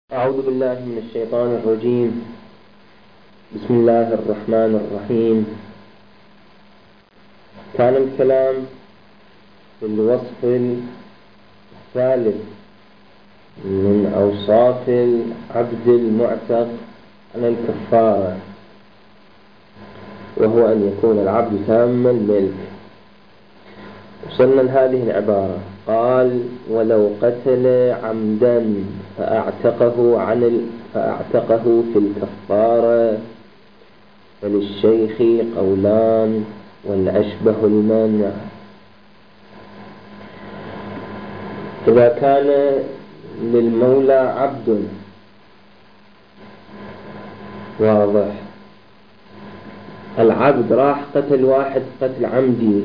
أعوذ بالله من الشيطان الرجيم. بسم الله الرحمن الرحيم. كان الكلام في الوصف الثالث من أوصاف العبد المعتق عن الكفارة، وهو أن يكون العبد تام الملك. وصلنا لهذه العبارة: قال: ولو قتل عمدا فأعتقه في الكفارة فللشيخ قولان والأشبه المانع. إذا كان للمولى عبد، واضح، العبد راح قتل واحد قتل عمدي،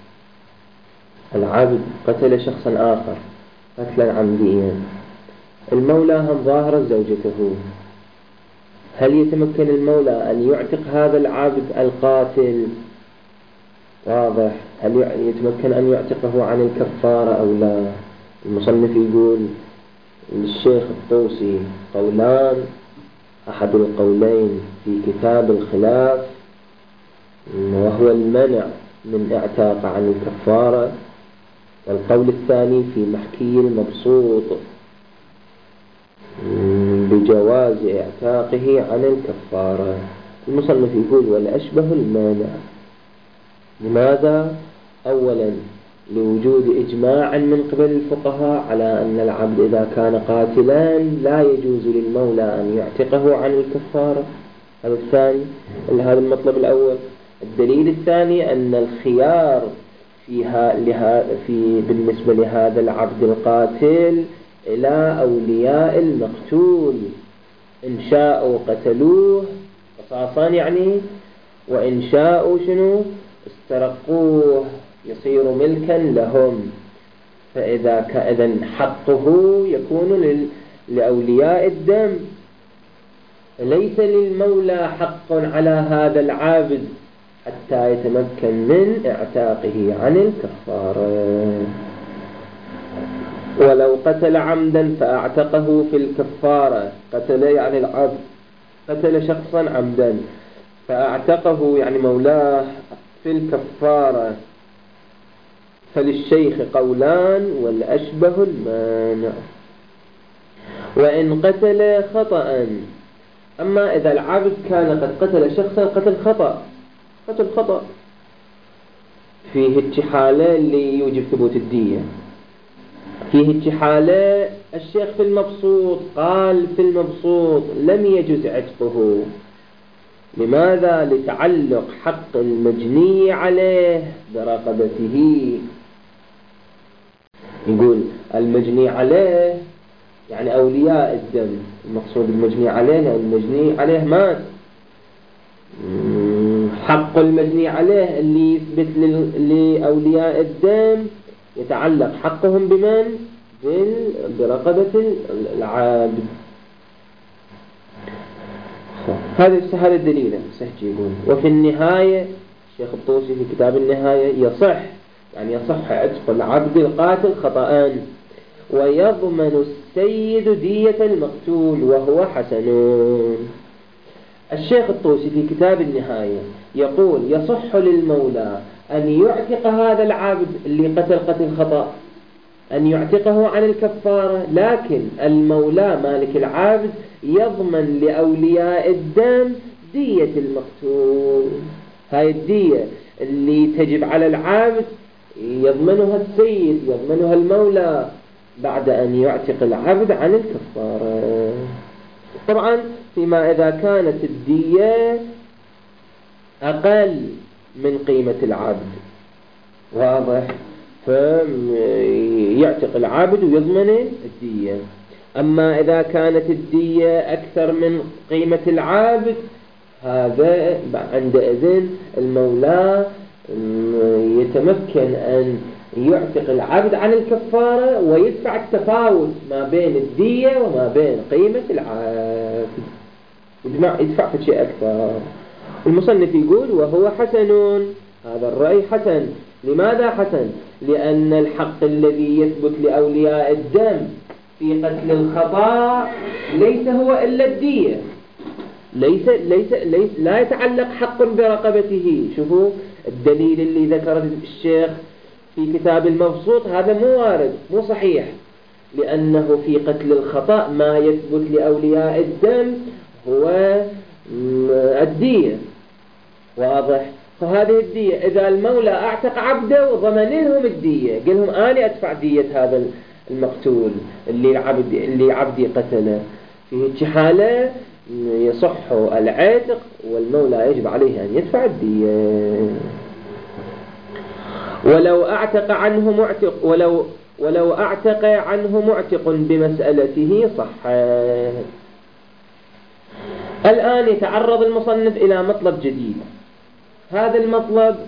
العبد قتل شخصا آخر قتلا عمديا، المولى هم ظاهر زوجته، هل يتمكن المولى أن يعتق هذا العبد القاتل؟ واضح. هل يتمكن أن يعتقه عن الكفارة أو لا؟ المصنف يقول للشيخ الطوسي قولان: أحد القولين في كتاب الخلاف وهو المنع من اعتاق عن الكفارة، والقول الثاني في محكي المبسوط بجواز اعتاقه عن الكفارة. المصنف يقول: والأشبه المانع. لماذا؟ أولا لوجود إجماع من قبل الفقهاء على أن العبد إذا كان قاتلا لا يجوز للمولى أن يعتقه عن الكفارة. هذا الثاني، هذا المطلب الأول. الدليل الثاني أن الخيار بالنسبة لهذا العبد القاتل إلى أولياء المقتول، إن شاءوا قتلوه قصاصا يعني، وإن شاءوا استرقوه يصير ملكا لهم. فإذا حقه يكون لأولياء الدم، ليس للمولى حق على هذا العابد حتى يتمكن من اعتاقه عن الكفارة. ولو قتل عمدا فأعتقه في الكفارة، قتل يعني العبد قتل شخصا عمدا فأعتقه يعني مولاه في الكفارة فللشيخ قولان والأشبه المانع. وإن قتل خطأ، أما إذا العبد كان قد قتل شخصا قتل خطأ، فيه حالة اللي يوجب ثبوت الدية، فيه حالة الشيخ في المبسوط قال في المبسوط لم يجوز عتقه. لماذا؟ لتعلق حق المجني عليه برقبته. يقول المجني عليه يعني أولياء الدم، المقصود المجني عليه لأن المجني عليه مات. حق المجني عليه اللي يثبت لأولياء الدم يتعلق حقهم بمن؟ برقبة العابد. هذا الدليل سهجي يقول. وفي النهاية الشيخ الطوسي في كتاب النهاية يصح عتق العبد القاتل خطأ، ويضمن السيد دية المقتول وهو حسن. الشيخ الطوسي في كتاب النهاية يقول: يصح للمولى أن يعتق هذا العبد اللي قتل خطأ، أن يعتقه عن الكفارة، لكن المولى مالك العبد يضمن لأولياء الدم دية المقتول. هاي الدية اللي تجب على العبد يضمنها السيد، يضمنها المولى بعد أن يعتق العبد عن الكفارة. طبعا فيما إذا كانت الدية أقل من قيمة العبد، واضح، فيعتق العبد ويضمن الدية. أما إذا كانت الدية أكثر من قيمة العبد، هذا عندئذ المولى يتمكن أن يعتق العبد عن الكفارة ويدفع التفاوت ما بين الدية وما بين قيمة العبد، يدفع في شيء أكثر. المصنف يقول: وهو حسن. هذا الرأي حسن. لماذا حسن؟ لأن الحق الذي يثبت لأولياء الدم في قتل الخطأ ليس هو إلا الدية، ليس لا يتعلق حق برقبته. شوفوا الدليل اللي ذكره الشيخ في كتاب المبسوط هذا مو وارد، مو صحيح، لأنه في قتل الخطأ ما يثبت لأولياء الدم هو الدية. واضح؟ فهذه الدية إذا المولى أعتق عبده وضمن لهم الدية، قال لهم أنا أدفع دية هذا المقتول اللي عبدي قتله، في هيك حالة يصح العتق والمولى يجب عليه أن يدفع الدية. ولو أعتق عنه معتق بمسألته صح. الآن يتعرض المصنف إلى مطلب جديد، هذا المطلب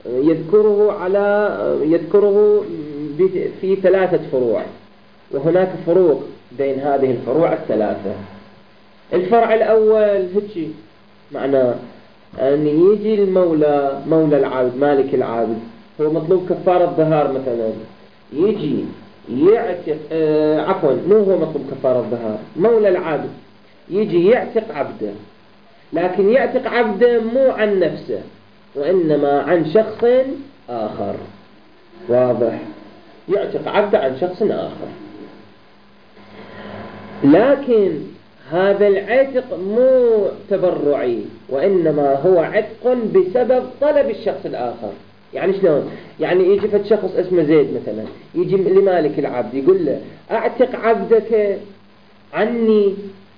يذكره في 3 فروع، وهناك فروق بين هذه الفروع الثلاثة. الفرع الأول هيك معناه أن يجي المولى، مولى العابد، مالك العابد، هو مطلوب كفارة ظهار مثلا، يجي يعتق مو هو مطلوب كفارة ظهار، مولى العابد يجي يعتق عبده، لكن يعتق عبده مو عن نفسه وإنما عن شخص آخر. واضح؟ يعتق عبده عن شخص آخر، لكن هذا العتق مو تبرعي وإنما هو عتق بسبب طلب الشخص الآخر. يعني شلون؟ يعني يجي فد شخص اسمه زيد مثلا، يجي لمالك العبد يقول له أعتق عبدك عني،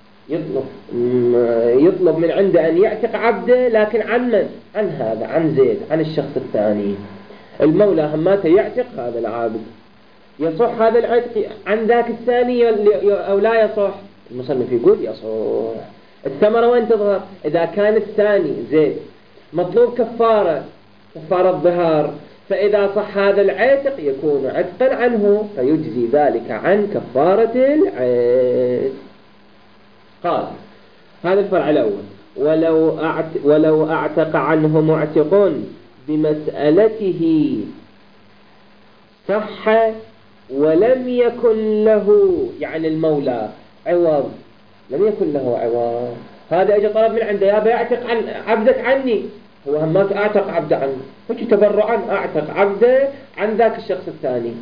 يطلب من عنده أن يعتق عبده، لكن عن من؟ عن هذا، عن زيد، عن الشخص الثاني. المولى هماته يعتق هذا العابد، يصح هذا العتق عن ذاك الثاني أو لا يصح؟ المصنف يقول يصح. الثمرة وين تظهر؟ إذا كان الثاني زيد مطلوب كفارة ظهار، فإذا صح هذا العتق يكون عتقا عنه فيجزي ذلك عن كفارة العتق. قال هذا الفرع الأول. ولو أعتق عنه معتق بمسألته صح ولم يكن له، يعني المولى عوض، لم يكن له عوض. هذا اجى طلب من عنده، يا بيعتق عن عبدك عني، هو هماك أعتق عبده عنه، فكي تبرعا أعتق عبده عن ذاك الشخص الثاني.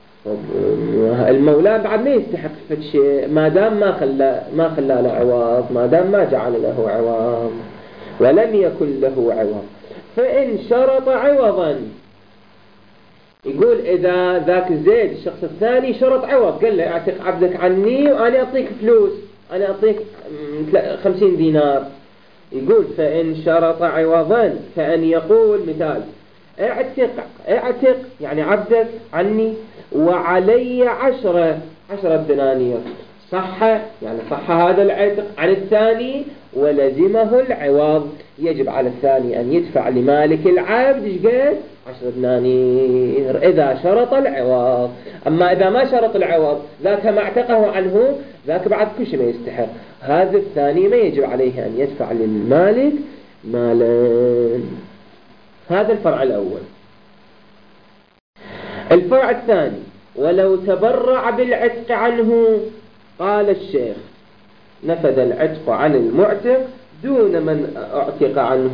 المولى بعد ما يستحق فد شيء ما دام ما خلى له عوض، ما دام ما جعل له عوض، ولم يكن له عوض. فإن شرط عوضا، يقول إذا ذاك زيد الشخص الثاني شرط عوض، قال له أعتق عبدك عني وأنا أعطيك فلوس، أنا أعطيك 50 دينار. يقول فإن شرط عوضا كأن يقول مثال اعتق يعني عبدك عني وعلي 10 دنانير، صح يعني صح هذا العتق عن الثاني ولزمه العوض، يجب على الثاني أن يدفع لمالك العبد ايش قد 10 دنانير إذا شرط العوض. أما إذا ما شرط العوض ذاك ما اعتقه عنه، ذاك بعد كل شيء ما يستحق، هذا الثاني ما يجب عليه أن يدفع للمالك مالا. هذا الفرع الأول. الفرع الثاني ولو تبرع بالعتق عنه، قال الشيخ نفذ العتق عن المعتق دون من اعتق عنه.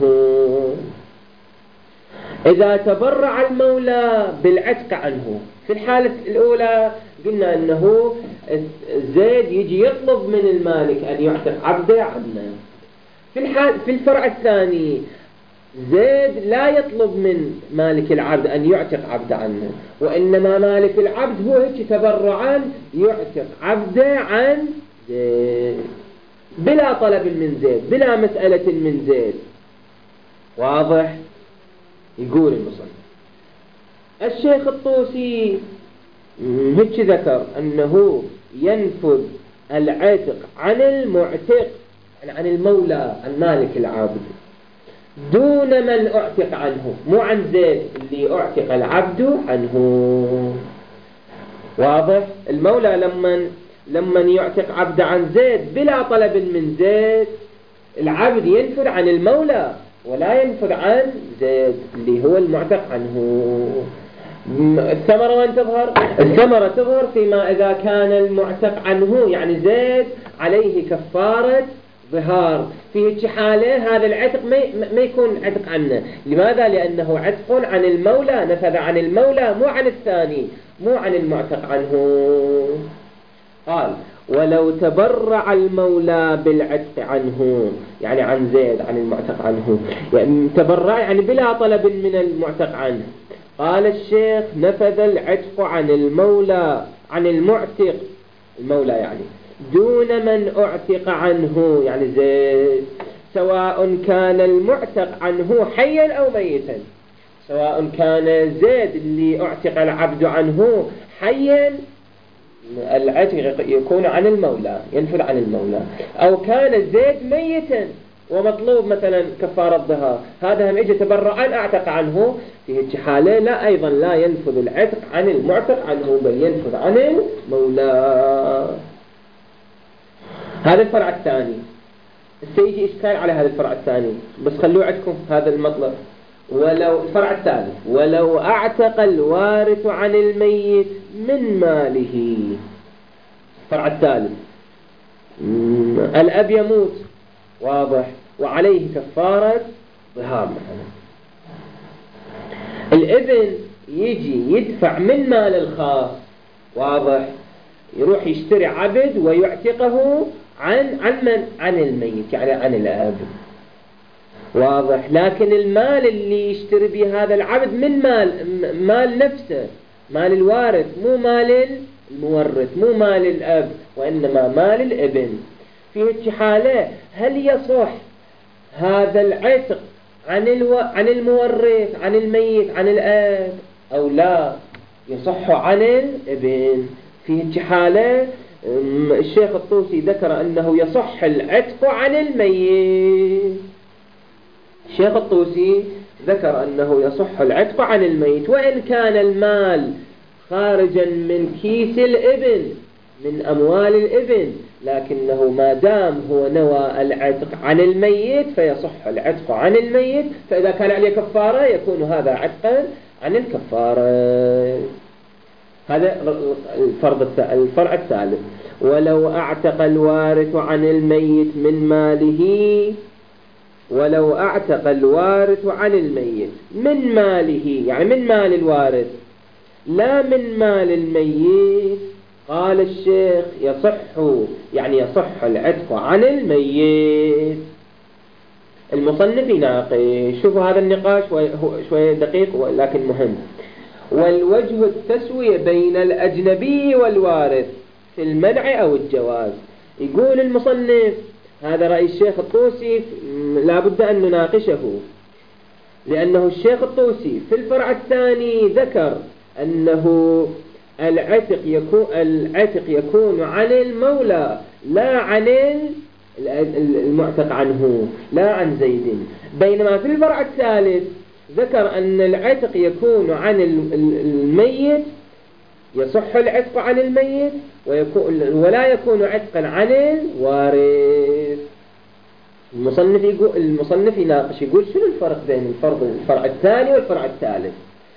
إذا تبرع المولى بالعتق عنه، في الحالة الأولى قلنا أنه زيد يجي يطلب من المالك أن يعتق عبده عنه. في الفرع الثاني زيد لا يطلب من مالك العبد أن يعتق عبده عنه، وإنما مالك العبد هو هيك تبرعا يعتق عبده عن زيد بلا طلب من زيد، بلا مسألة من زيد. واضح؟ يقول المصنف الشيخ الطوسي هيك ذكر أنه ينفذ العتق عن المعتق، عن المولى، عن مالك العبد، دون من اعتق عنه، مو عن زيد اللي اعتق العبد عنه. واضح؟ المولى لما يعتق عبد عن زيد بلا طلب من زيد، العبد ينفذ عن المولى ولا ينفذ عن زيد اللي هو المعتق عنه. الثمرة وين تظهر؟ الثمرة تظهر فيما إذا كان المعتق عنه يعني زيد عليه كفارة ظهار، في حالة هذا العتق ما يكون عتق عنه. لماذا؟ لأنه عتق عن المولى، نفذ عن المولى مو عن الثاني، مو عن المعتق عنه. قال ولو تبرع المولى بالعتق عنه، يعني عن زيد عن المعتق عنه، يعني تبرع يعني بلا طلب من المعتق عنه. قال الشيخ نفذ العتق عن المولى عن المعتق، المولى يعني دون من أعتق عنه يعني زيد، سواء كان المعتق عنه حيا أو ميتا، سواء كان زيد اللي أعتق العبد عنه حيا العتق يكون عن المولى ينفذ عن المولى، أو كان زيد ميتا ومطلوب مثلا كفارة ظهار، هذا هم اجى تبرعا اعتق عنه، في هيك حالة لا أيضا لا ينفذ العتق عن المعتق عنه بل ينفذ عن المولى. هذا الفرع الثاني. سيجي إشكال على هذا الفرع الثاني بس خلوه عندكم هذا المطلب. ولو الفرع الثالث ولو اعتق الوارث عن الميت من ماله. الفرع الثالث الأب يموت واضح وعليه كفارة ظهار مثلا، الابن يجي يدفع من مال الخاص واضح، يروح يشتري عبد ويعتقه عن من؟ عن الميت يعني عن الأب واضح، لكن المال اللي يشتري به هذا العبد من مال نفسه، مال الوارث، مو مال المورث، مو مال الأب وإنما مال الابن. في هذه حالة هل يصح هذا العتق عن المورث عن الميت عن الأب أو لا؟ يصح عن الابن. في هذه حالة الشيخ الطوسي ذكر أنه يصح العتق عن الميت. الشيخ الطوسي ذكر أنه يصح العتق عن الميت وإن كان المال خارجا من كيس الابن من أموال الابن، لكنه ما دام هو نوى العتق عن الميت فيصح العتق عن الميت، فإذا كان عليه كفارة يكون هذا عتقا عن الكفارة. هذا الفرع الثالث. ولو اعتق الوارث عن الميت من ماله، ولو اعتق الوارث عن الميت من ماله يعني من مال الوارث لا من مال الميت، قال الشيخ يصح يعني يصح العتق عن الميت. المصنف يناقش، شوفوا هذا النقاش شوية دقيق لكن مهم. والوجه التسوية بين الأجنبي والوارث في المنع أو الجواز. يقول المصنف هذا رأي الشيخ الطوسي لا بد أن نناقشه، لأنه الشيخ الطوسي في الفرع الثاني ذكر أنه العتق يكون عن المولى لا عن المعتق عنه، لا عن زيد، بينما في الفرع الثالث ذكر أن العتق يكون عن الميت، يصح العتق عن الميت ولا يكون عتقا عن الوارث. المصنف يناقش يقول شنو الفرق بين الفرع الثاني والفرع الثالث.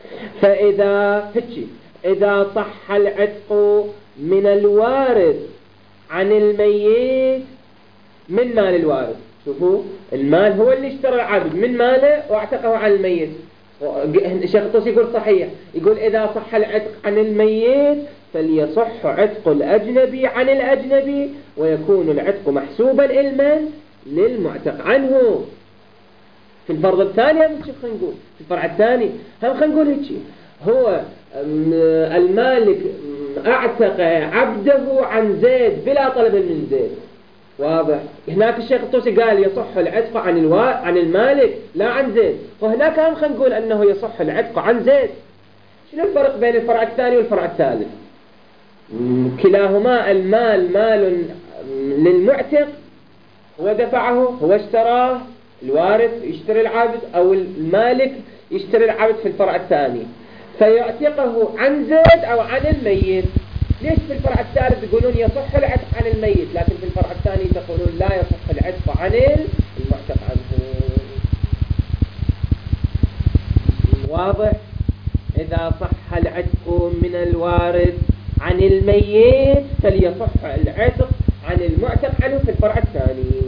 إذا صح العتق من الوارث عن الميت من مال الوارث، شوفوا المال هو اللي اشترى العبد من ماله واعتقه عن الميت، الشيخ الطوسي يقول صحيح، يقول إذا صح العتق عن الميت فليصح عتق الأجنبي عن الأجنبي ويكون العتق محسوبا إلما للمعتق عنه. في الفرض الثاني هم خلينا نقول في الفرع الثاني هم خلينا نقول هيك، هو المالك اعتق عبده عن زيد بلا طلب من زيد واضح. هناك الشيخ الطوسي قال يصح العتق عن المالك لا عن زيد، وهناك هم خلينا نقول أنه يصح العتق عن زيد. شنو الفرق بين الفرع الثاني والفرع الثالث؟ كلاهما المال مال للمعتق، هو دفعه، هو اشتراه، الوارث يشتري العبد أو المالك يشتري العبد في الفرع الثاني فيعتقه عن زيد أو عن الميت. ليش في الفرع الثالث يقولون يصح العتق عن الميت لكن في الفرع الثاني تقولون لا يصح العتق عن المعتق عنه؟ واضح؟ إذا صح العتق من الوارث عن الميت فليصح العتق عن المعتق عنه في الفرع الثاني.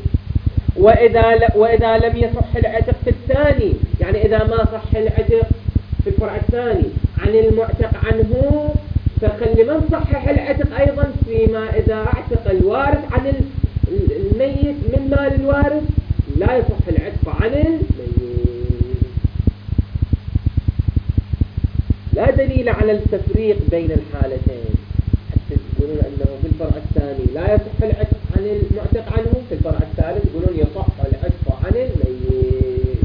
وإذا لم يصح العتق في الثاني، يعني إذا ما صح العتق في الفرع الثاني عن المعتق عنه، فخلي من صحح العتق أيضا فيما إذا اعتق الوارث عن الميت من مال الوارث لا يصح العتق عن الميت. لا دليل على التفريق بين الحالتين، حتى تقولون أنه في الفرع الثاني لا يصح العتق عن المعتق عنه، في الفرع الثالث يقولون يصح العتق عن الميت.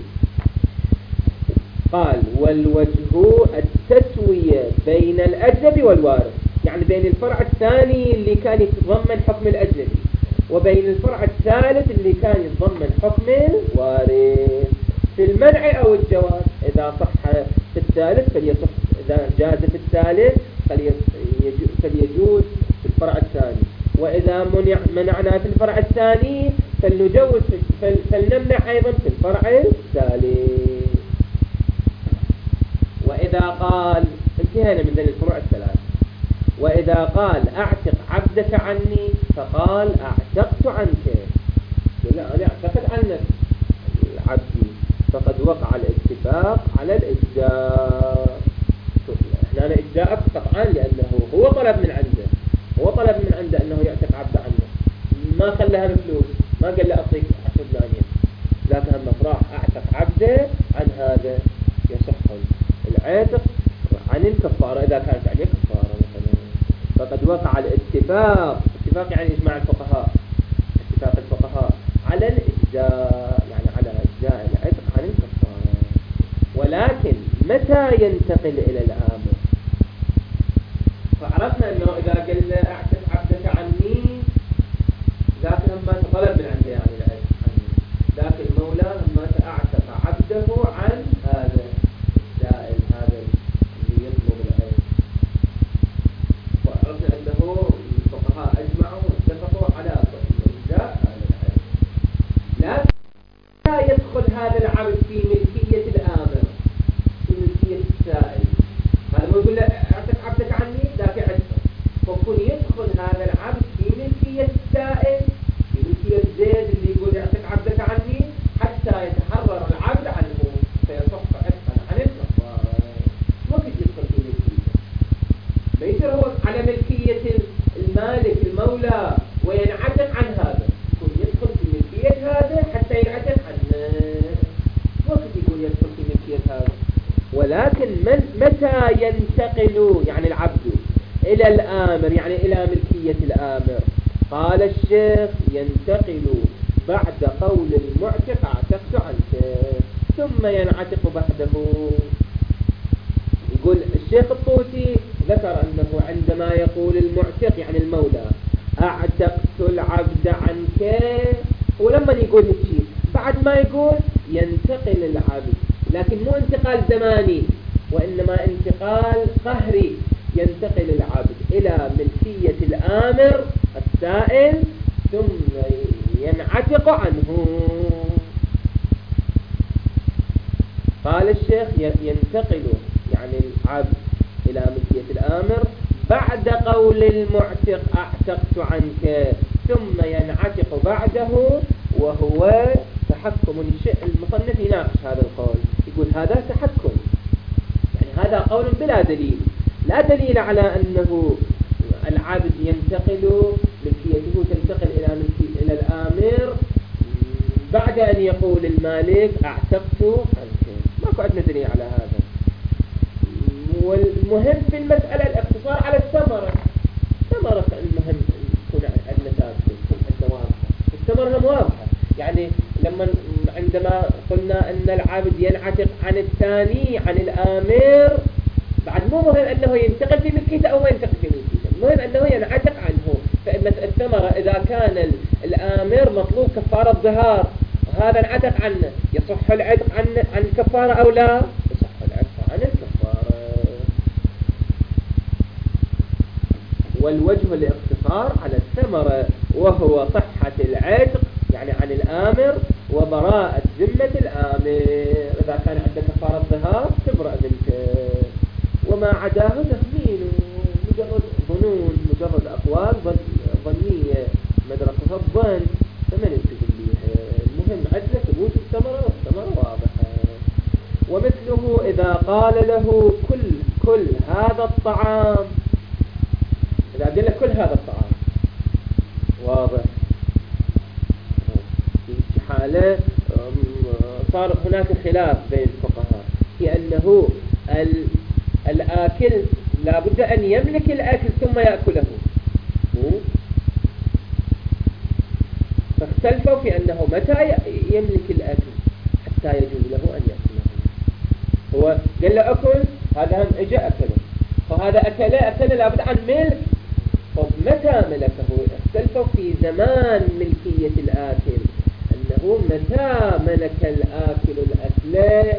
قال والوجه التسوية بين الأجنبي والوارث، يعني بين الفرع الثاني اللي كان يتضمن حكم الأجنبي وبين الفرع الثالث اللي كان يتضمن حكم الوارث في المنع أو الجواز. إذا صح في الثالث فليصح، إذا جاز في الثالث فليجوز في الفرع الثاني، وإذا منعنا في الفرع الثاني فلنجوز فلنمنع أيضا في الفرع الثالث. وإذا قال، انتهينا من ذلك الفروع الثلاث، وإذا قال أعتق عبدك عني فقال أعتقت عنك، لا أنا أعتقد عنك العبد، فقد وقع الاتفاق على الإجزاء. احنا إجزاءك قطعا لأنه هو طلب من عنده أنه يعتق عبد عنه، ما خلها بفلوس، ما قال له أعطيك 10 دنانير، لكن هم راح أعتق عبده عن هذا، يصح العتق عن الكفارة إذا كانت عليه كفارة مثلا. فقد وقع الاتفاق يعني إجماع الفقهاء، اتفاق الفقهاء على الإجزاء، يعني على إجزاء العتق عن الكفارة. ولكن متى ينتقل إلى الآمر؟ فعرفنا أنه إذا قال أعتق عبدك عني ذاك ما طلب من عنده يعني العتق عني، ذاك المولى ما أعتق عبده عن هذا السائل، هذا اللي يطلب العتق. وعرفنا أنه الفقهاء أجمعوا واتفقوا على إجزاء هذا العتق. لكن لا يدخل هذا العبد في ملكية الآمر، في ملكية السائل. هذا ما يقول له اعتق عبدك عني ذاك عتق، فكون يدخل هذا العبد في ملكية السائل، في ملكية زيد اللي يقول اعتق عبدك عني، حتى يتحرر العبد عنه فيصح عتقا عن الكفارة. ما في يدخل في ملكية، ما يصير هو على ملكية المالك المولى وينعتق عن هذا، يكون يدخل في ملكية هذا حتى ينعتق عنه، ما في يقول يدخل في ملكية هذا. ولكن متى ينتقل يعني العبد إلى الآمر، يعني إلى ملكية الآمر؟ قال الشيخ ينتقل بعد قول المعتق اعتقت عنك، ثم ينعتق بعده. يقول الشيخ الطوسي ذكر أنه عندما يقول المعتق يعني المولى اعتقت العبد عنك، ولما يقول هالشيء بعد ما يقول ينتقل العبد، لكن مو انتقال زماني وإنما انتقال قهري، ينتقل العبد إلى ملكية الآمر السائل ثم ينعتق عنه. قال الشيخ ينتقل يعني العبد إلى ملكية الآمر بعد قول المعتق اعتقت عنك، ثم ينعتق بعده، وهو تحكم. المصنف يناقش هذا القول، يقول هذا تحكم، يعني هذا قول بلا دليل، لا دليل على أنه العبد ينتقل ملكيته تنتقل إلى الآمر بعد أن يقول المالك اعتقت عنك، ماكو عندنا دليل على هذا. والمهم في المسألة الاقتصار على الثمرة. الثمرة المهم تكون عندنا ثابتة، تكون عندنا واضحة، الثمرة هم واضحة. يعني عندما قلنا أن العبد ينعتق عن الثاني عن الآمر، بعد مو مهم أنه ينتقل في ملكيته أو ما ينتقل في ملكيته، المهم أنه ينعتق عنه. فإن الثمرة إذا كان الآمر مطلوب كفارة ظهار وهذا انعتق عنه، يصح العتق عن الكفارة أو لا؟ يصح العتق عن الكفارة. والوجه الاقتصار على الثمرة وهو صحة العتق يعني عن الآمر وبراءة ذمة الآمر. إذا كان عندك كفارة ظهار تبرأ ذمته، وما عداه تخمين مجرد ظنون، مجرد أقوال ظنية مدركها الظن، فما نلتزم بها. المهم عندنا ثبوت الثمرة، والثمرة واضحة. ومثله إذا قال له كل هذا الطعام، إذا قال له كل هذا الطعام واضح، في حالة صار هناك خلاف بين الفقهاء في أنه الآكل لا بد أن يملك الأكل ثم يأكله، فاختلفوا في أنه متى يملك الأكل حتى يجوز له أن يأكله. هو قال له أكل، هذا هم إجا أكله، فهذا أكله لابد عن ملك، فمتى ملكه؟ اختلفوا في زمان ملكية الآكل، أنه متى ملك الآكل الأكل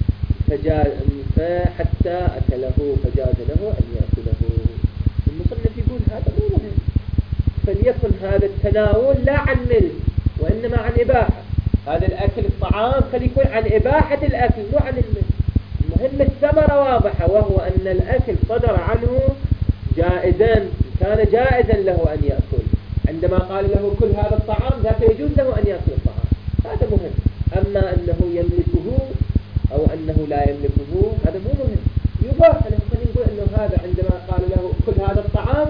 فحتى أكله فجاز له أن يأكله. المصنف يقول هذا مو مهم، فليكن هذا التناول لا عن ملك وإنما عن إباحة. هذا الأكل الطعام فليكون عن إباحة الأكل مو عن الملك. المهم الثمرة واضحة، وهو أن الأكل صدر عنه جائزا، كان جائزا له أن يأكل. عندما قال له كل هذا الطعام ذاك يجوز له أن يأكل الطعام، هذا مهم. أما أنه يملكه أو أنه لا يملكه هذا مو مهم، يباح له. فنقول أنه هذا عندما قال له كل هذا الطعام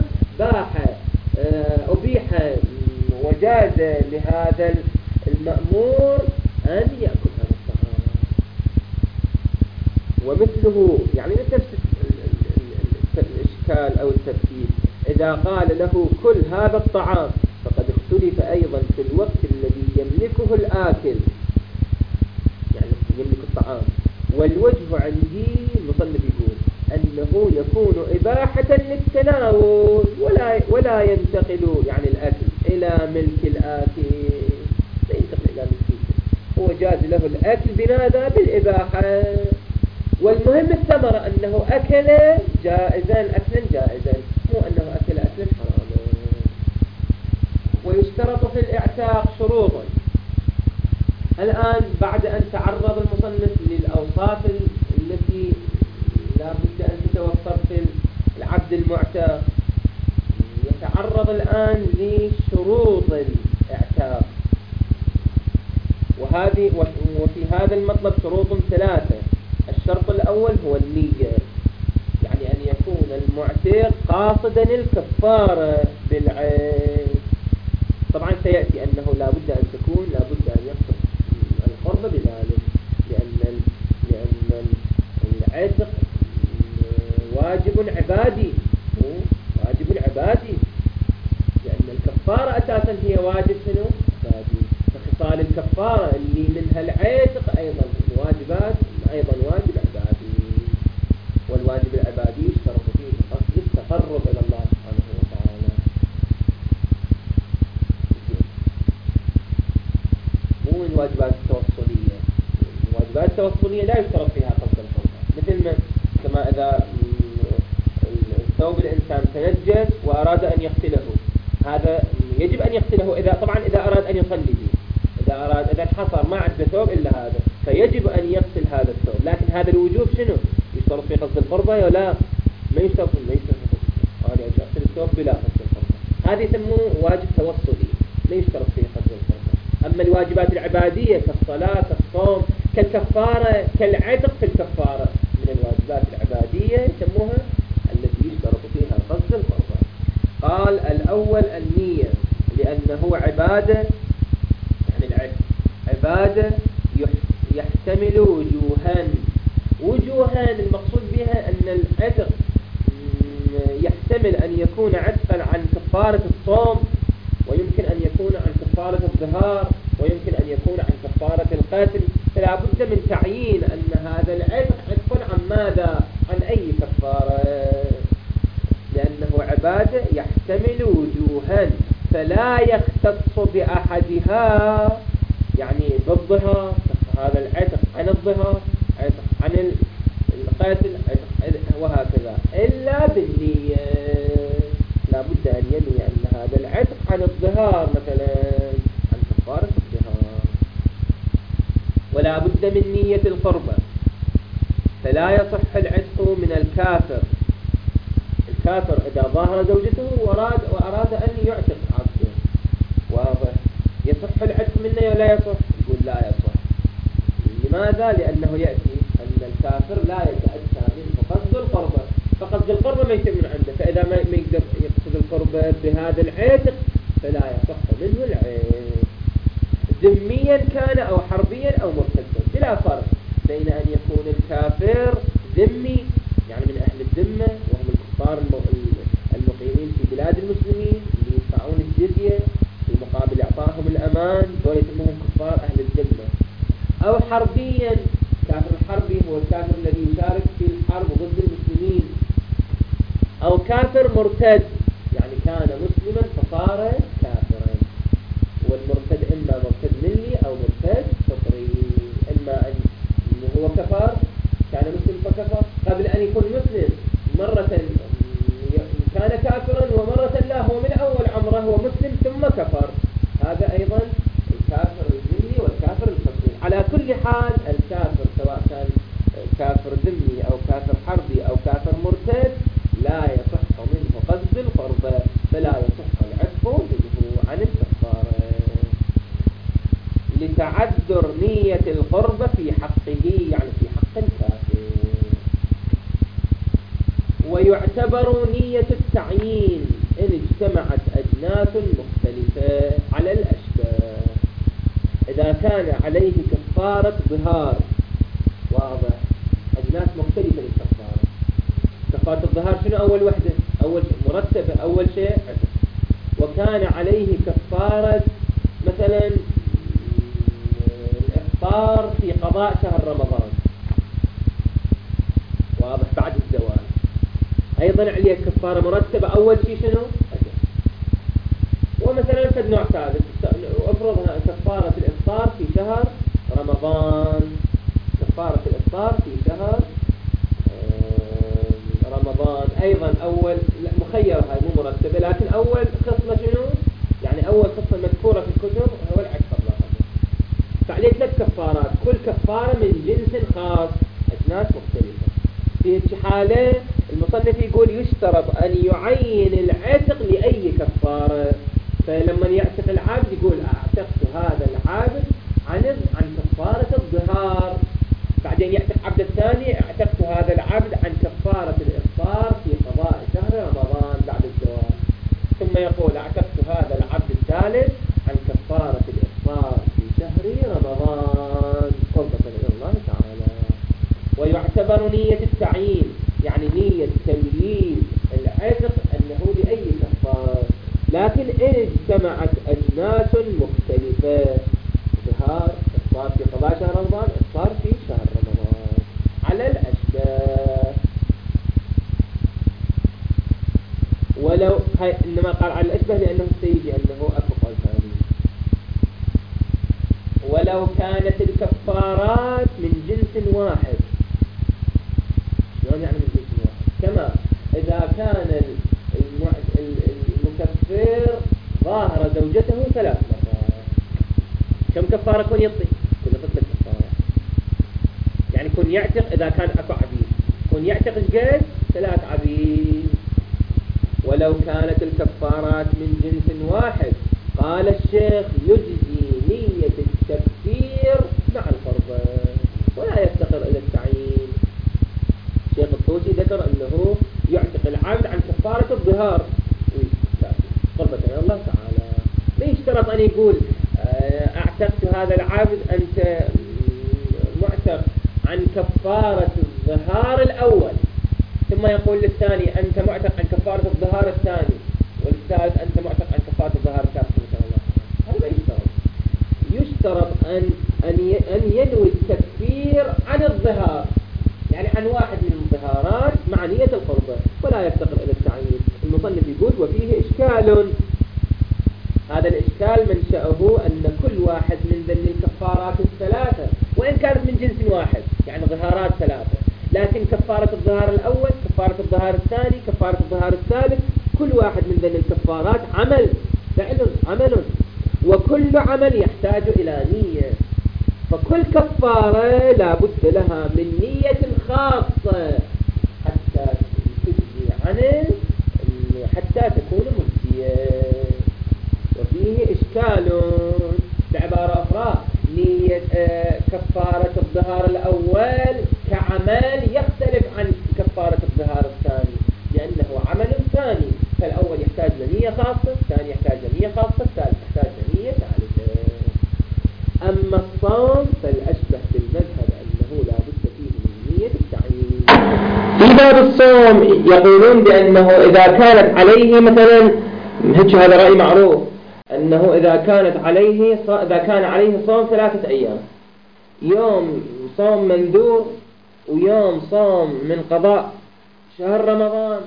أبيح وجاز لهذا المأمور أن يأكل هذا الطعام. ومثله يعني نفس الإشكال أو الترتيب، إذا قال له كل هذا الطعام فقد اختلف أيضا في الوقت الذي يملكه الآكل، يعني يملك الطعام. والوجه عندي المصنف يقول أنه يكون إباحة للتناول ولا ينتقل يعني الأكل إلى ملك الآكل، لا ينتقل إلى ملكه، هو جاز له الأكل بماذا؟ بالإباحة. والمهم الثمرة أنه أكل جائزا، أكلا جائزا، مو أنه أكل أكلا حراما. ويشترط في الإعتاق شروطا. الآن بعد أن تعرض المصنف للأوصاف التي لا بد أن تتوفر في العبد المعتاق، يتعرض الآن لشروط الإعتاق. وفي هذا المطلب شروط ثلاثة. الشرط الأول هو النية، يعني أن يكون المعتق قاصدا الكفارة بالعين. طبعا سيأتي أنه لا بد أن يقصد القرب بذلك، لأن العتق واجب عبادي، لأن الكفارة أساسا هي واجب شنو؟ عبادي. فخصال الكفارة اللي منها العتق أيضا واجبات، أيضا واجب عبادي. والواجب العبادي يشترط فيه قصد التقرب إلى الله سبحانه وتعالى، مو الواجبات التوصلية. الواجبات التوصلية لا يشترط فيها قصد القرب، مثل كما إذا ثوب الإنسان تنجس وأراد أن يغسله، هذا يجب أن يغسله إذا أراد أن يصلي به، إذا انحصر ما عنده ثوب إلا هذا فيجب أن يغسل هذا الثوب. لكن هذا الوجوب شنو؟ يشترط في قصد القربة ولا ما يشترط؟ أنا أغسل الثوب بلا قصد القربة، هذه يسموه واجب توصلي، ما يشترط فيه قصد القربة. أما الواجبات العبادية كالصلاة كالصوم كالكفارة كالعتق في الكفارة من الواجبات العبادية يسموها التي يشترط فيها قصد القربة. قال الأول النية، لأنه عبادة، يعني العتق عبادة يحتمل وجوهان. المقصود بها أن العتق يحتمل أن يكون عتقا عن كفارة الصوم، ويمكن أن يكون عن كفارة الظهار، ويمكن أن يكون عن كفارة القتل. فلا بد من تعيين أن هذا العتق عتق عن ماذا؟ عن أي كفارة، لأنه عبادة يحتمل وجوها فلا يختص بأحدها، يعني بالظهار هذا العتق عن الظهار، عتق عن القتل، وهكذا، إلا بالنية. لا بد أن ينوي أن هذا العتق عن الظهار مثلا، عن كفارة الظهار. ولا بد من نية القربة، فلا يصح العتق من الكافر. الكافر إذا ظاهر زوجته وأراد أن يعتق عبده، واضح، يصح العتق منه ولا لا يصح؟ يقول لا يصح. لماذا؟ لأنه يأتي أن الكافر لا يتأتى منه قصد القربة، فقصد القربة ما يتم من عنده، فإذا ما يقدر يقصد القربة بهذا العتق فلا يصح منه العتق، ذميا كان أو حربيا أو مرتدا، بلا فرق بين أن يكون الكافر ذمي يعني من أهل الذمة وهم الكفار المقيمين في بلاد المسلمين اللي يدفعون الجزية في مقابل إعطائهم الأمان، دول يسموهم كفار أهل الذمة، أو حربيا. كافر الحربي هو الكافر الذي يشارك في الحرب ضد المسلمين، أو كافر مرتد يعني كان مسلما فصار كافرا، والمرتد إما مرتد ملي أو مرتد فطري، إما أن هو كفر كان مسلم فكفر قبل أن يكون مسلم، مرة كان كافرا ومرة لا، هو من أول عمره هو مسلم ثم كفر، هذا أيضا الكافر الذمي والكافر الفطري. على كل حال الكافر سواء كان كافر ذمي أو كافر حربي أو كافر مرتد لا يصح منه قصد القربة، فلا يصح العتق منه عن الكفارة لتعذر نية القربة في حقه، يعني في حق الكافر. ويعتبر نية التعيين إن اجتمعت أجناس مختلفة على الأشباه. إذا كان عليه كفارة ظهار، واضح، أجناس مختلفة للكفارة. كفارة الظهار شنو أول وحدة؟ أول شيء مرتبة، أول شيء عتق. وكان عليه كفارة مثلا الإفطار في قضاء شهر رمضان، واضح، بعد الزوال، أيضا عليه كفارة مرتبة، أول شيء شنو؟ عتق. ومثلا فد نوع ثالث، أفرضها كفارة الإفطار في شهر رمضان، كفارة الإفطار في شهر رمضان أيضا أول مخيرة، هاي مو مرتبة، لكن أول خصلة شنو؟ يعني أول خصلة مذكورة في الكتب هو العتق الله. فعليه 3 كفارات، كل كفارة من جنس خاص، أجناس مختلفة. في حالة المصنف يقول يشترط أن يعين العتق لأي كفارة، فلما يعتق العبد يقول اعتقت هذا العبد عن كفارة الظهار، بعدين يعتق عبد الثاني اعتقت هذا العبد عن كفارة الإفطار في قضاء شهر رمضان بعد الزواج، ثم يقول اعتقت هذا العبد الثالث عن كفارة الإفطار في شهر رمضان قربة إلى الله تعالى. ويعتبر نية التعيين يعني نية تمييز العتق أنه لأي كفارة، لكن إن اجتمعت أجناس مختلفة، ظهار، إفطار في قضاء شهر رمضان، إفطار في شهر رمضان، على الأشباه. ولو إنما قال على الأشباه لأنه سيجي أنه أكو قول ثاني. ولو كانت الكفارات من جنس واحد، شلون يعني من جنس واحد؟ كما إذا كان المكفر ظاهر زوجته 3 مرات، كم كفارة كون يعطي؟ كل ضد الكفارة، يعني كون يعتق إذا كان أكو عبيد، كون يعتق قد 3 عبيد. ولو كانت الكفارات من جنس واحد قال الشيخ يجزي نية التكفير مع القربة ولا يفتقر إلى التعيين. الشيخ الطوسي ذكر أنه يعتق العبد عن كفارة الظهار قربة إلى الله تعالى، ما يشترط أن يقول اعتقت هذا العبد أنت معتق عن كفارة الظهار الأول، ثم يقول للثاني أنت معتق عن كفارة الظهار الثاني، والثالث أنت معتق عن كفارة الظهار الثالث. هذا ما يشترط. يشترط أن ينوي التكفير عن الظهار، يعني عن واحد من الظهارات مع نية القربة ولا يفتقر إلى التعيين. المصنف يقول وفيه إشكال، هذا الإشكال منشأه أن كل واحد من ذنب الكفارات الثلاثة وإن كانت من جنس واحد، يعني ظهارات 3، لكن كفارة الظهار الأول، كفارة الظهار الثاني، كفارة الظهار الثالث، كل واحد من ذنب الكفارات عمل، فعل، عمل، وكل عمل يحتاج إلى نية. فكل كفارة لا بد لها من نية خاصة حتى تجزي عنه، حتى تكون مجزية. وفيه إشكال، بعبارة أخرى نية كفارة الظهار الأول كعمل يختلف عن كفارة الظهار الثاني، لأنه عمل ثاني، فالأول يحتاج لنية خاصة، الثاني يحتاج لنية خاصة، الثالث يحتاج لنية ثالثة. أما الصوم فالأشبه بالمذهب أنه لا بد فيه من نية التعيين. في باب الصوم يقولون بأنه إذا كانت عليه مثلا، هذا رأي معروف، أنه إذا كان عليه صوم 3 أيام، يوم صوم منذور ويوم صوم من قضاء شهر رمضان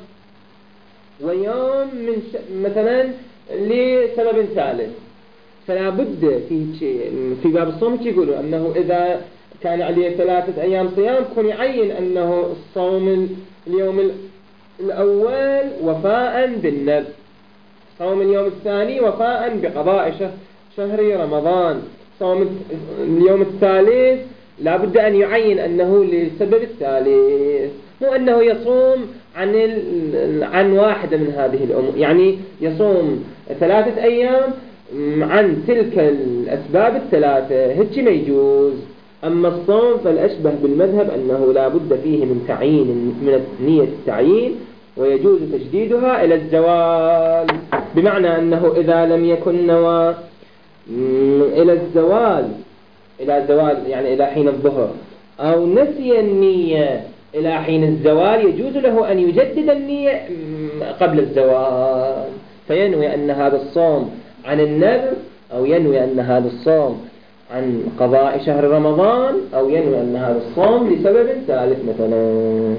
ويوم من مثلا لسبب ثالث، فلا بد في باب الصوم يقولوا أنه إذا كان عليه 3 أيام صيام يكون يعين أنه الصوم اليوم الأول وفاء بالنذر، صوم اليوم الثاني وفاء بقضاء شهر رمضان، صوم اليوم الثالث لا بد أن يعين أنه للسبب الثالث، مو أنه يصوم عن واحدة من هذه الأمور، يعني يصوم 3 أيام عن تلك الأسباب الثلاثة، هيك ما يجوز. أما الصوم فالأشبه بالمذهب أنه لا بد فيه من تعيين، من نية التعيين، ويجوز تجديدها إلى الزوال، بمعنى أنه إذا لم يكن نوى إلى الزوال يعني إلى حين الظهر، أو نسي النية إلى حين الزوال، يجوز له أن يجدد النية قبل الزوال، فينوي أن هذا الصوم عن النذر، أو ينوي أن هذا الصوم عن قضاء شهر رمضان، أو ينوي أن هذا الصوم لسبب ثالث مثلا.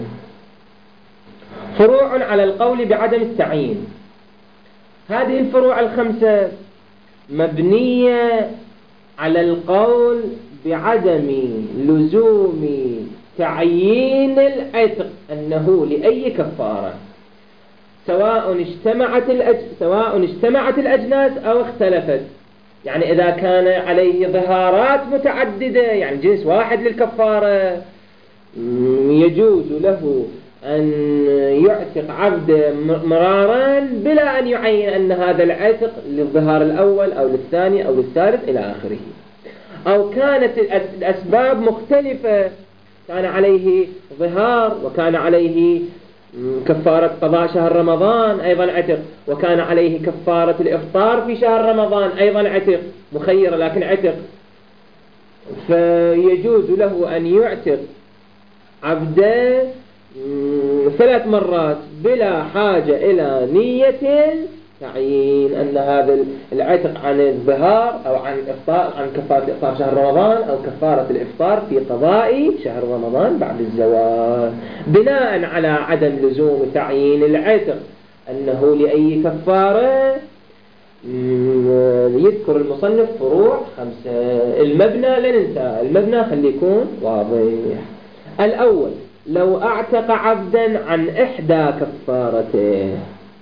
فروع على القول بعدم التعيين. هذه الفروع ال5 مبنية على القول بعدم لزوم تعيين العتق أنه لأي كفارة، سواء اجتمعت الأجناس أو اختلفت. يعني إذا كان عليه ظهارات متعددة، يعني جنس واحد للكفارة، يجوز له أن يعتق عبد مرارا بلا أن يعين أن هذا العتق للظهار الأول أو للثاني أو للثالث إلى آخره. أو كانت الأسباب مختلفة، كان عليه ظهار وكان عليه كفارة قضاء شهر رمضان أيضا عتق، وكان عليه كفارة الإفطار في شهر رمضان أيضا عتق، مخير لكن عتق، فيجوز له أن يعتق عبده 3 مرات بلا حاجة إلى نية تعيين أن هذا العتق عن الظهار أو عن الإفطار، عن كفارة الإفطار شهر رمضان أو كفارة الإفطار في قضاء شهر رمضان بعد الزوال، بناء على عدم لزوم تعيين العتق أنه لأي كفارة. يذكر المصنف فروع 5. المبنى لا ننسى، المبنى خليه يكون واضح. الأول، لو أعتق عبدا عن إحدى كفارته،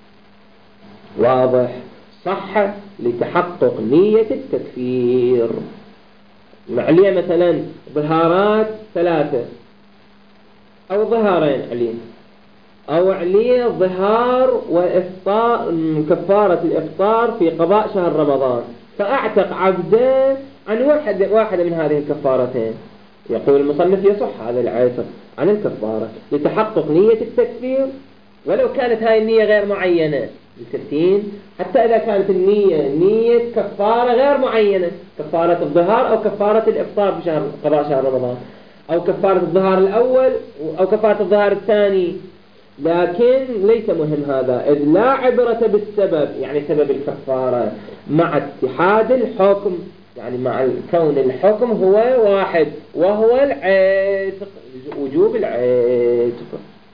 واضح، صح لتحقق نية التكفير. عليه مثلا ظهارات 3 أو ظهارين عليه، أو عليه ظهار وإفطار، كفارة الإفطار في قضاء شهر رمضان، فأعتق عبدا عن واحدة من هذه الكفارتين، يقول المصنف يصح هذا العتق عن الكفارة لتحقق نية التكفير، ولو كانت هاي النية غير معينة للترتين، حتى إذا كانت النية نية كفارة غير معينة، كفارة الظهار أو كفارة الإفطار في قضاء شهر رمضان، أو كفارة الظهار الأول أو كفارة الظهار الثاني، لكن ليس مهم هذا، إذ لا عبرة بالسبب، يعني سبب الكفارة مع اتحاد الحكم، يعني مع كون الحكم هو واحد وهو العتق، وجوب العتق.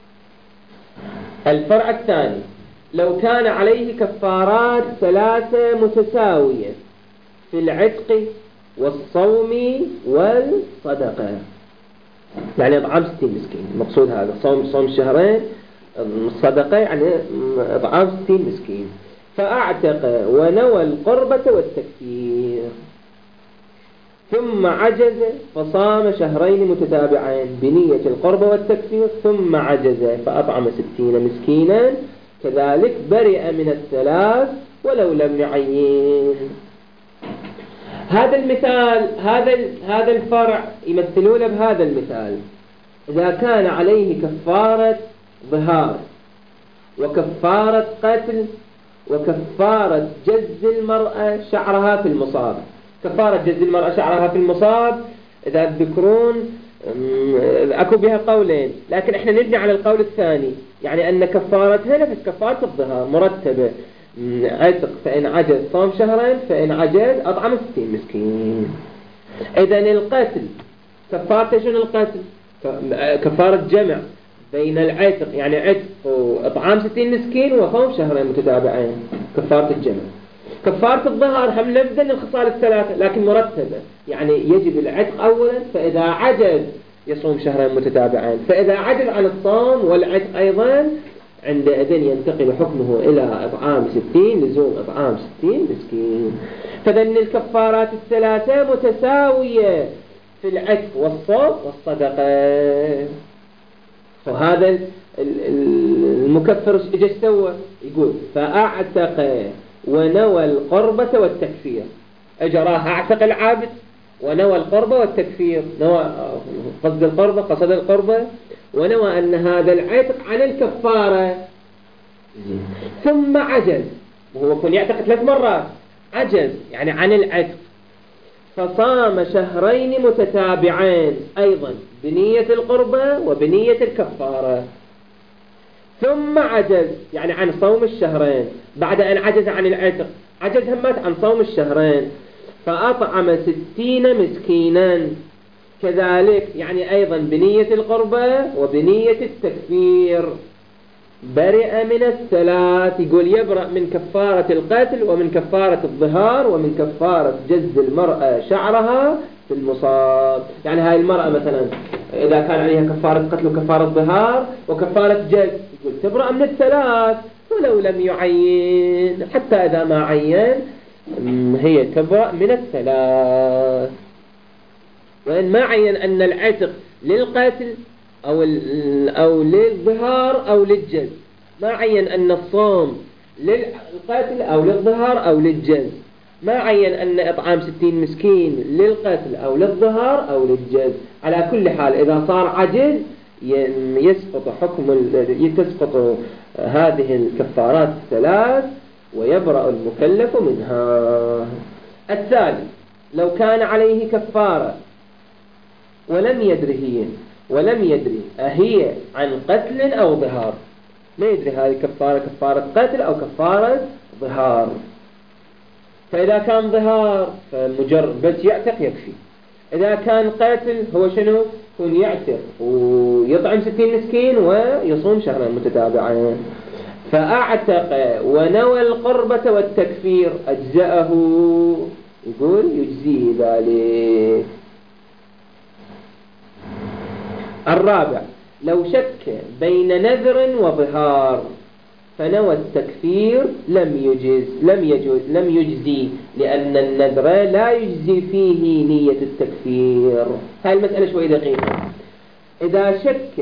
الفرع الثاني، لو كان عليه كفارات 3 متساوية في العتق والصوم والصدقة، يعني إطعام 60 مسكين، المقصود هذا صوم شهرين، الصدقة يعني إطعام 60 مسكين، فأعتق ونوى القربة والتكفير. ثم عجز فصام شهرين متتابعين بنية القرب والتكفير، ثم عجز فأطعم 60 مسكينا، كذلك برئ من الثلاث ولو لم يعين. هذا المثال، هذا الفرع يمثلونه بهذا المثال. إذا كان عليه كفارة ظهار وكفارة قتل وكفارة جز المرأة شعرها في المصاب. كفارة جز المرأة شعرها في المصاب إذا تذكرون أكو بها قولين، لكن إحنا نبني على القول الثاني، يعني أن كفارتها نفس كفارة الظهار مرتبة، عتق فإن عجز صام شهرين، فإن عجز أطعم 60 مسكين. إذن القتل كفارة شنو القتل؟ كفارة جمع بين العتق، يعني عتق وإطعام 60 مسكين وصوم شهرين متتابعين، كفارة الجمع. كفارة الظهار هم نفس الخصال الثلاثة لكن مرتبة، يعني يجب العتق أولا، فإذا عجز يصوم شهرين متتابعين، فإذا عجز عن الصوم والعتق أيضا عندئذ ينتقل حكمه إلى إطعام 60، لزوم إطعام 60 مسكين. فذن الكفارات الثلاثة متساوية في العتق والصوم والصدقة. وهذا المكفر ايش سوى؟ يقول فأعتق ونوى القربة والتكفير. اجراها اعتق العابد ونوى القربة والتكفير، نوى قصد القربة، قصد القربة، ونوى أن هذا العتق عن الكفارة، ثم عجز، وهو يكون يعتق 3 مرات، عجز يعني عن العتق، فصام شهرين متتابعين أيضا بنية القربة وبنية الكفارة، ثم عجز يعني عن صوم الشهرين بعد أن عجز عن العتق، عجز همت عن صوم الشهرين، فأطعم 60 مسكينا، كذلك يعني أيضا بنية القربة وبنية التكفير، برئ من الثلاث. يقول يبرأ من كفارة القتل ومن كفارة الظهار ومن كفارة جز المرأة شعرها في المصاب. يعني هاي المرأة مثلا إذا كان عليها كفارة قتل وكفارة ظهار وكفارة جز، يقول تبرأ من الثلاث ولو لم يعين، حتى إذا ما عين هي تبرأ من الثلاث. وإن ما عين أن العتق للقتل أو للظهار أو للجز، ما عين أن الصوم للقتل أو للظهار أو للجز، ما عين أن إطعام 60 مسكين للقتل أو للظهار أو للجز. على كل حال إذا صار عجز تسقط هذه الكفارات الثلاث ويبرأ المكلف منها. الثالث، لو كان عليه كفارة ولم يدري أهي عن قتل أو ظهار، ما يدري هذه كفارة قتل أو كفارة ظهار. فإذا كان ظهار فمجرد بس يعتق يكفي. إذا كان قتل هو شنو؟ يكون يعتق ويطعم 60 مسكين ويصوم شهرين متتابعين. فأعتق ونوى القربة والتكفير أجزأه، يقول يجزيه ذلك. الرابع، لو شك بين نذر وظهار فنوى التكفير لم يجزي، لأن النذر لا يجزي فيه نية التكفير. هاي المسألة شوي دقيقة. إذا شك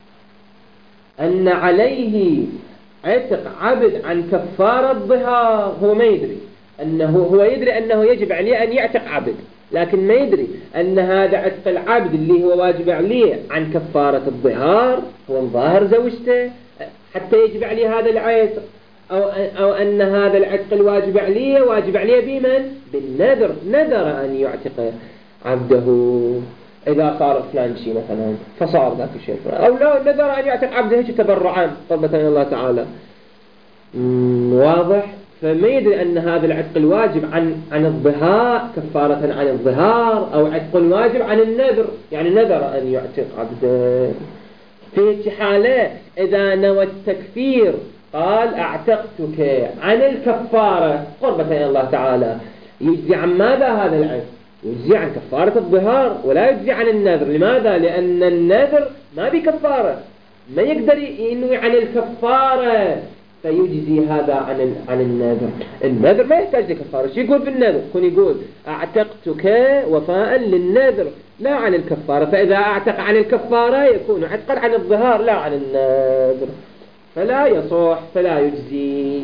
أن عليه عتق عبد عن كفارة ظهار، هو ما يدري هو يدري أنه يجب عليه أن يعتق عبد، لكن ما يدري أن هذا عتق العبد اللي هو واجب عليه عن كفارة الظهار هو ظاهر زوجته حتى يجب عليه هذا العتق، أو أن هذا العتق الواجب عليه واجب عليه بمن؟ بالنذر، نذر أن يعتق عبده. إذا صار فلان شيء مثلا فصار ذاك الشيء، أو لا نذر أن يعتق عبده هيك تبرعا قربة إلى الله تعالى. واضح؟ فما يدري أن هذا العتق الواجب عن الظهار كفارة عن الظهار، أو عتق واجب عن النذر، يعني نذر أن يعتق عبده. في حالة إذا نوى التكفير قال أعتقتك عن الكفارة قربة إلى الله تعالى، يجزي عن ماذا هذا العتق؟ يجزي عن كفارة الظهار ولا يجزي عن النذر. لماذا؟ لأن النذر ما بكفارة، ما يقدر ينوي عن الكفارة فيجزي هذا عن النذر. النذر ما يحتاج لكفارة. شو يقول بالنذر؟ يقول أعتقتك وفاء للنذر لا عن الكفارة، فإذا أعتق عن الكفارة يكون عتقا عن الظهار لا عن النذر، فلا يصح فلا يجزي.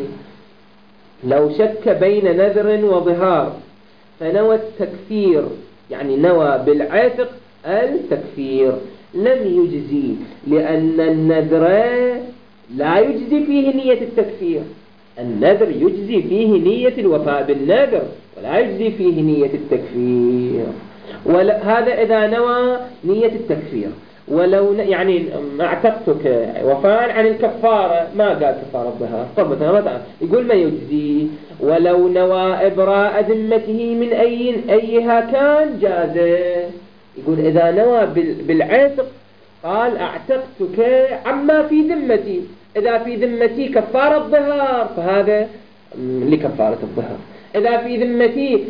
لو شك بين نذر وظهار فنوى التكفير، يعني نوى بالعتق التكفير، لم يجزي، لأن النذر لا يجزي فيه نية التكفير. النذر يجزي فيه نية الوفاء بالنذر ولا يجزي فيه نية التكفير. هذا إذا نوى نية التكفير. ولو يعني أعتقتك وفاء عن الكفارة، ما قال كفارة الظهار طبعا، يقول ما يجزي. ولو نوى إبراء ذمته من أيها كان جاز. يقول إذا نوى بالعتق قال أعتقتك عما في ذمتي، إذا في ذمتي كفارة الظهار فهذا لكفارة الظهار، إذا في ذمتي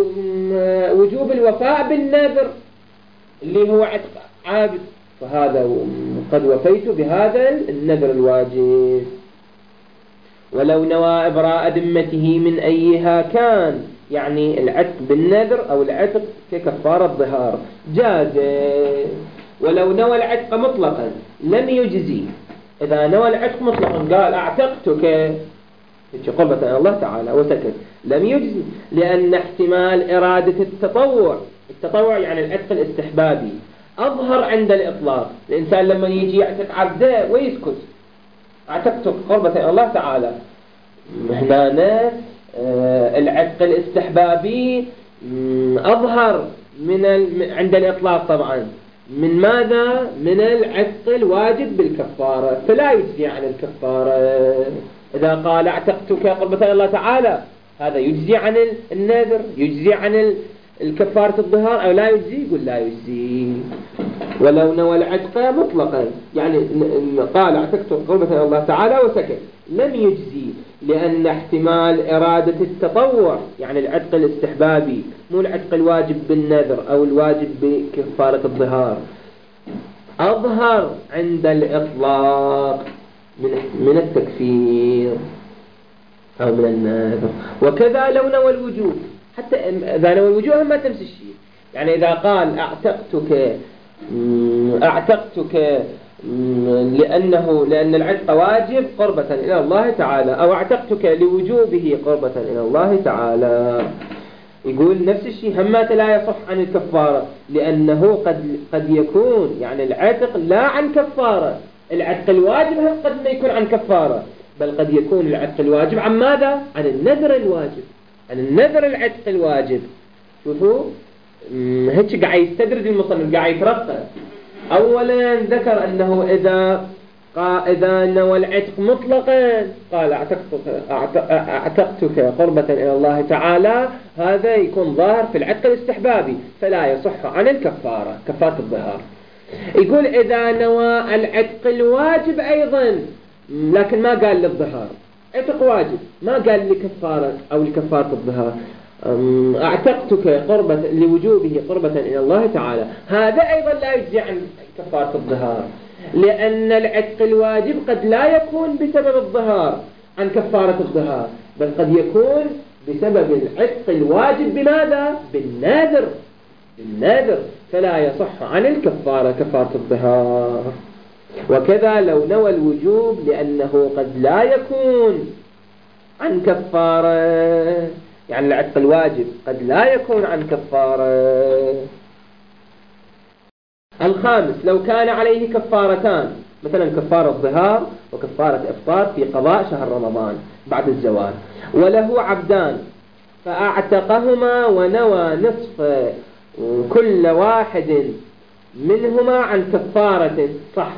وجوب الوفاء بالنذر اللي هو عتق عابد فهذا قد وفيت بهذا النذر الواجب. ولو نوى إبراء ذمته من أيها كان، يعني العتق بالنذر أو العتق ككفارة الظهار جاز. ولو نوى العتق مطلقا لم يجزي. إذا نوى العتق مطلقا قال أعتقتك قربة إلى الله تعالى وسكت، لم يجزي، لأن احتمال إرادة التطوع يعني العتق الاستحبابي أظهر عند الإطلاق. الإنسان لما يجي يعتق عبده ويسكت أعتقتك قربة إلى الله تعالى، هنا العتق الاستحبابي أظهر عند الإطلاق طبعا من ماذا؟ من العتق الواجب بالكفارة، فلا يجزي عن الكفارة. إذا قال اعتقتك قربة إلى الله تعالى هذا يجزي عن النذر، يجزي عن الكفارة الظهار أو لا يجزي؟ يقول لا يجزي. ولو نوى العتق مطلقا، يعني قال اعتقتك قربة إلى الله تعالى وسكت، لم يجزي، لأن احتمال إرادة التطوع يعني العتق الاستحبابي مو العتق الواجب بالنذر أو الواجب بكفارة الظهار أظهر عند الإطلاق من التكفير أو من النذر. وكذا لو نوى الوجوب، حتى إذا نوى الوجوب ما تمس الشيء، يعني إذا قال أعتقتك لأن العتق واجب قربة إلى الله تعالى، أو أعتقتك لوجوبه قربة إلى الله تعالى، يقول نفس الشيء همات لا يصح عن الكفارة، لأنه قد يكون يعني العتق لا عن كفارة. العتق الواجب قد ما يكون عن كفارة، بل قد يكون العتق الواجب عن ماذا؟ عن النذر الواجب، عن النذر العتق الواجب. شوفوا هيك قاعد يستدرج المصنف، قاعد يترقى. أولا ذكر أنه إذا نوى العتق مطلقا قال أعتقتك قربة إلى الله تعالى، هذا يكون ظاهر في العتق الاستحبابي فلا يصح عن الكفارة، كفارة الظهار. يقول إذا نوى العتق الواجب أيضا لكن ما قال للظهار، عتق واجب ما قال لكفارة أو لكفارة الظهار، أعتقتك قربة لوجوبه قربة إلى الله تعالى، هذا أيضا لا يجزي عن كفارة الظهار، لأن العتق الواجب قد لا يكون بسبب الظهار عن كفارة الظهار، بل قد يكون بسبب العتق الواجب بماذا؟ بالنذر، فلا يصح عن الكفارة كفارة الظهار. وكذا لو نوى الوجوب لأنه قد لا يكون عن كفارة، يعني العتق الواجب قد لا يكون عن كفارة. الخامس لو كان عليه كفارتان، مثلا كفارة الظهار وكفارة إفطار في قضاء شهر رمضان بعد الزوال، وله عبدان فأعتقهما ونوى نصف كل واحد منهما عن كفارة، صح،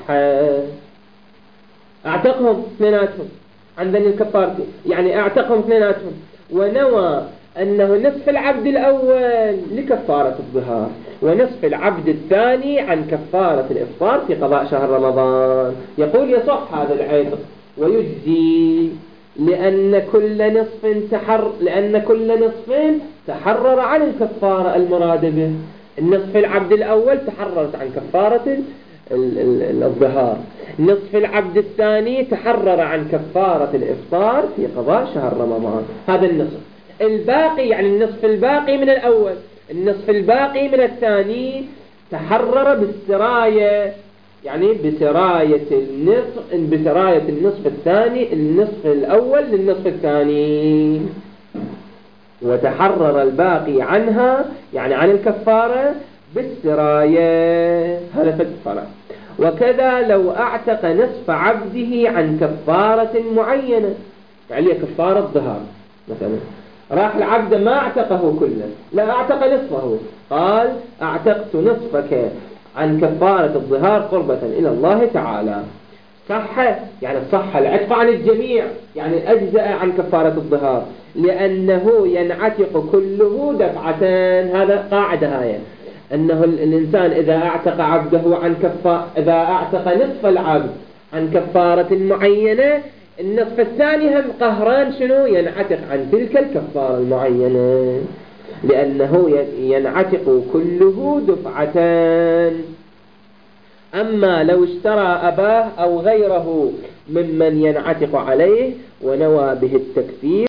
أعتقهم اثنيناتهم عن ذني الكفارة، يعني أعتقهم اثنيناتهم ونوى أنه نصف العبد الأول لكفارة الظهار ونصف العبد الثاني عن كفارة الإفطار في قضاء شهر رمضان، يقول يصح هذا العتق ويجزي، لأن كل نصف تحرر عن الكفارة المراد به. النصف العبد الأول تحررت عن كفارة الظهار. نصف العبد الثاني تحرر عن كفارة الإفطار في قضاء شهر رمضان، هذا النصف. الباقي يعني النصف الباقي من الأول، النصف الباقي من الثاني تحرر بالسراية، يعني بسراية النصف الثاني، النصف الأول للنصف الثاني، وتحرر الباقي عنها يعني عن الكفارة بالسراية، هذا في الفرع. وكذا لو أعتق نصف عبده عن كفارة معينة، يعني كفارة ظهار مثلا، راح العبد ما اعتقه كله، لا اعتق نصفه، قال اعتقت نصفك عن كفارة الظهار قربة إلى الله تعالى، صح، يعني صح العتق عن الجميع، يعني أجزأ عن كفارة الظهار، لأنه ينعتق كله دفعتان. هذا قاعدة هاي، أنه الإنسان إذا اعتق عبده عن إذا اعتق نصف العبد عن كفارة معينة، النصف الثاني هم قهران شنو ينعتق عن تلك الكفارة المعينة، لأنه ينعتق كله دفعتان. أما لو اشترى أباه أو غيره ممن ينعتق عليه ونوى به التكفير